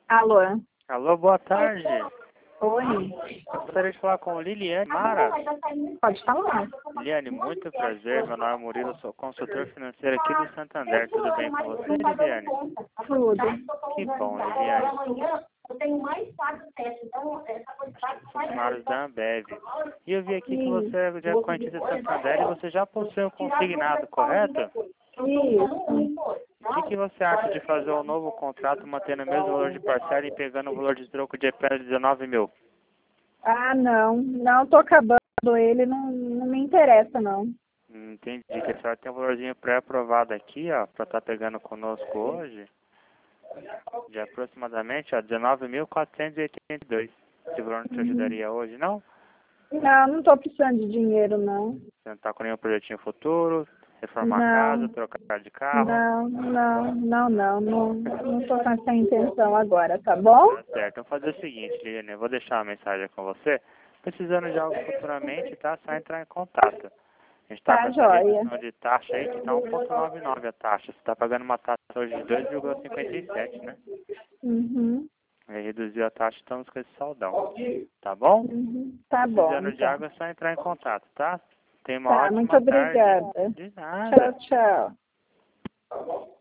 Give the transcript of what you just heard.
Alô? Alô, boa tarde. Oi? Eu gostaria de falar com Liliane Mara. Pode falar. Liliane, muito prazer. Meu nome é Murilo, sou consultor financeiro aqui do Santander. Tudo bem com você, Liliane? Tudo. Que bom, Liliane. Funcionários da Ambev. E eu vi aqui que você é de correntista do Santander e você já possui um consignado, correto? Isso. O que você acha de fazer um novo contrato, mantendo o mesmo valor de parcela e pegando o valor de troco de apenas 19 mil? Ah, não. Não, tô acabando ele. Não me interessa, não. Entendi que a senhora tem um valorzinho pré-aprovado aqui, ó, para estar pegando conosco hoje, de aproximadamente, ó, 19.482. Esse valor não te ajudaria hoje, não? Não tô precisando de dinheiro, não. Você não está com nenhum projetinho futuro? Reformar a casa, Não. trocar de carro? Não tô com essa intenção agora, tá bom? Tá certo. Então fazer o seguinte, Liliane, eu vou deixar uma mensagem com você. Precisando de algo futuramente, tá? Só entrar em contato. A gente está com Tá, essa joia. redução de taxa aí que está 1,99 a taxa. Você está pagando uma taxa hoje de 2,57, né? Uhum. Aí reduziu a taxa, estamos com esse saldão. Tá bom? Uhum. Tá bom, Precisando de então. água, é só entrar em contato, tá? Tenha uma Tá, muito ótima tarde. obrigada. De nada. Tchau, tchau.